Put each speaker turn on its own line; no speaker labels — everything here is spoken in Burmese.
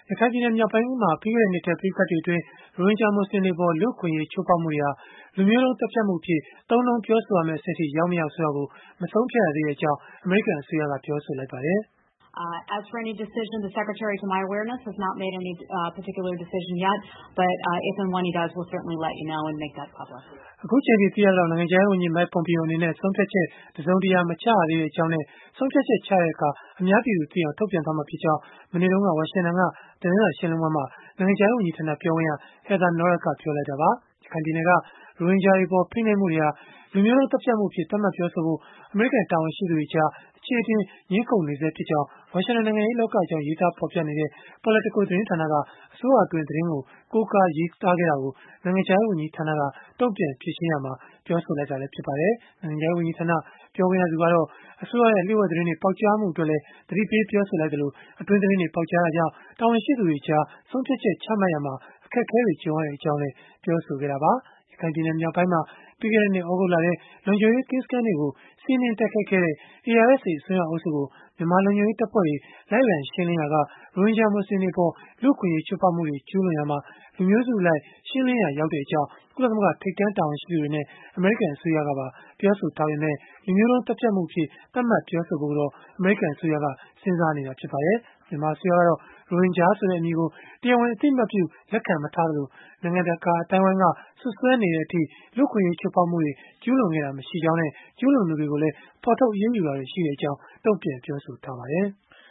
ရခိုင်ပြည်နယ်မြောက်ပိုင်းမှာ ပြီးခဲ့တဲ့နှစ်ထဲ ပဋိပက္ခတွေအတွင်း ရိုဟင်ဂျာမွတ်စလင်တွေအပေါ် လူ့အခွင့်အရေး ချိုးဖောက်မှုတွေဟာ လူမျိုးတုန်းသတ်ဖြတ်မှုအဖြစ် သုံးနှုန်းပြောဆိုရမယ့်အဆင့်အထိ ရောက်မရောက် ဆိုတာကို မဆုံးဖြတ်ရသေးကြောင်း အမေရိကန်အစိုးရက ပြောဆိုလိုက်ပါတယ်။
As for any decision, the Secretary, to my awareness, has not made any particular decision yet. But if and when he does, we'll certainly let you know and make that public.
အခုချိန်ထိ သိရသလောက် နိုင်ငံခြားရေးဝန်ကြီး Mike Pompeo အနေနဲ့ ဆုံးဖြတ်ချက် တစုံတရာ မချရသေးကြောင်းနဲ့ ဆုံးဖြတ်ချက်ချတဲ့အခါ အများပြည်သူသိအောင် ထုတ်ပြန်သွားမှာဖြစ်ကြောင်း မနေ့တုန်းက ဝါရှင်တန်က သတင်းစာရှင်းလင်းပွဲမှာ နိုင်ငံခြားရေးဝန်ကြီးဌာန ပြောခွင့်ရ Heather Nauert ကပြောလိုက်တာပါ။ ရခိုင်ပြည်နယ်က ရိုဟင်ဂျာတွေအပေါ် ဖိနှိပ်မှုတွေဟာ လူမျိုးတုန်းသတ်ဖြတ်မှုအဖြစ် သတ်မှတ်ပြောဆိုဖို့ အမေရိကန် တာဝန်ရှိသူတွေကြား အချေအတင် ငြင်းခုန်နေဆဲဖြစ်ကြောင်း ဝါရှင်တန်နိုင်ငံရေးလောကအကြောင်း ရေးသားဖော်ပြနေတဲ့ Politico သတင်းဌာနက အစိုးရအတွင်း သတင်းကို ကိုးကားရေးသားခဲ့တာကို နိုင်ငံခြားရေးဝန်ကြီးဌာနက တုံ့ပြန်ဖြေရှင်းရာမှာ ပြောဆိုလိုက်တာလည်း ဖြစ်ပါတယ်။ နိုင်ငံခြားရေးဝန်ကြီးဌာန ပြောခွင့်ရသူကတော့ အစိုးရရဲ့ လျို့ဝှက်သတင်းတွေ ပေါက်ကြားမှုအတွက်လည်း သတိပေးပြောဆိုလိုက်သလို၊ အတွင်းသတင်းတွေ ပေါက်ကြားတာကြောင့် တာဝန်ရှိသူတွေကြား ဆုံးဖြတ်ချက်ချမှတ်ရာမှာ အခက်အခဲတွေ ကြုံရကြောင်းလည်း ပြောဆိုခဲ့တာပါ။ ရခိုင်ပြည်နယ်မြောက်ပိုင်းမှာ ပြီးခဲ့တဲ့နှစ် သြဂုတ်လထဲ လုံခြုံရေးကင်းစခန်းတွေကို စီးနင်းတိုက်ခိုက်ခဲ့တဲ့ ARSA အစွန်းရောက်အုပ်စုကို မြန်မာလုံခြုံရေးတပ်ဖွဲ့တွေ လိုက်လံရှင်းလင်းရာက ရိုဟင်ဂျာမွတ်စလင်တွေအပေါ် လူ့အခွင့်အရေး ချိုးဖောက်မှုတွေ ကျုးလွန်ရာမှာ လူမျိုးစုအလိုက် ရှင်းလင်းရာရောက်ကြောင်း ကုလသမဂ္ဂ ထိပ်တန်းတာဝန်ရှိသူတွေနဲ့ အမေရိကန် အစိုးရကပါ ပြောဆိုထားပေမဲ့ လူမျိုးတုန်းသတ်ဖြတ်မှုအဖြစ် သတ်မှတ်ပြောဆိုဖို့တော့ အမေရိကန် အစိုးရက စဉ်းစားနေတာ ဖြစ်ပါတယ်။ မြန်မာအစိုးရကတော့ ရိုဟင်ဂျာဆိုတဲ့ အမည်ကို တရားဝင် အသိအမှတ်ပြု လက်ခံမထားသလို၊ နိုင်ငံတကာ အသိုင်းအဝန်းက စွပ်စွဲနေတဲ့အထိ လူ့အခွင့်အရေး ချိုးဖောက်မှုတွေ ကျုးလွန်ခဲ့တာ မရှိကြောင်းနဲ့ ကျုးလွန်သူတွေကိုလည်း ဖော်ထုတ်အရေးယူတာတွေ ရှိကြောင်း တုံ့ပြန်ပြောဆိုထားပါတယ်။